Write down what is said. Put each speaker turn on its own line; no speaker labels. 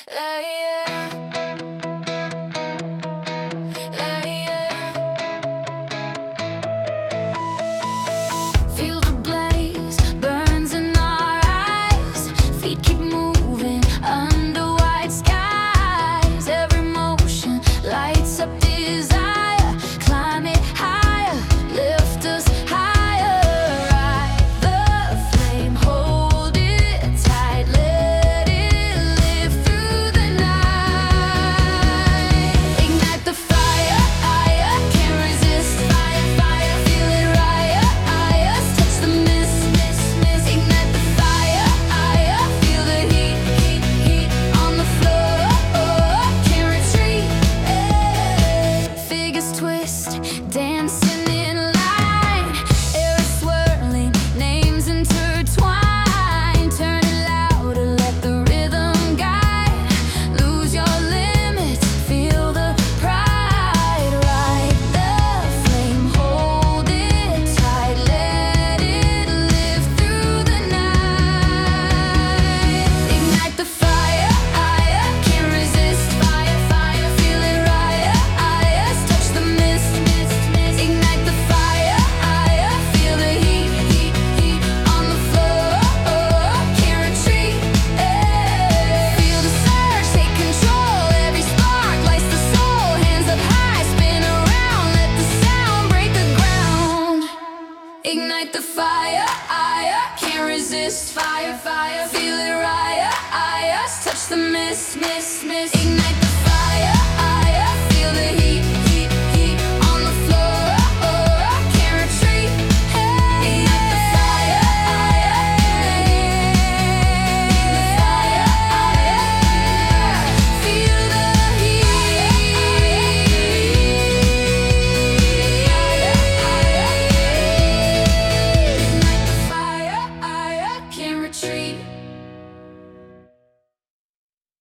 Feel the blaze burns in our eyes. Feet keep moving under white skies. Every motion lights up desire. Climb it higher, lift us higher. Ride the flame, hold it tight, let it live through the night. Ignite the fire, can't resist. Fire, fire, feel it rise. Touch the mist, mist, mist. Ignite the fire, feel the heat, heat, heat on the floor. Can't retreat. Figures twist, dancing in line. Air is swirling, names intertwine. Turn it louder, let the rhythm guide. Lose your limits, feel the pride. Ride the flame, hold it tight, let it live through the night. Ignite the fire, can't resist. Fire, fire, feel it rise. Touch the mist, mist, mist. Ignite the fire, feel the heat, heat, heat on the floor. Can't retreat. Feel the surge, take control. Every spark lights the soul. Hands up high, spin around. Let the sound break the ground. Ignite the fire, can't resist. Fire, fire, feel it rise. Touch the mist, mist, mist. Ignite the fire.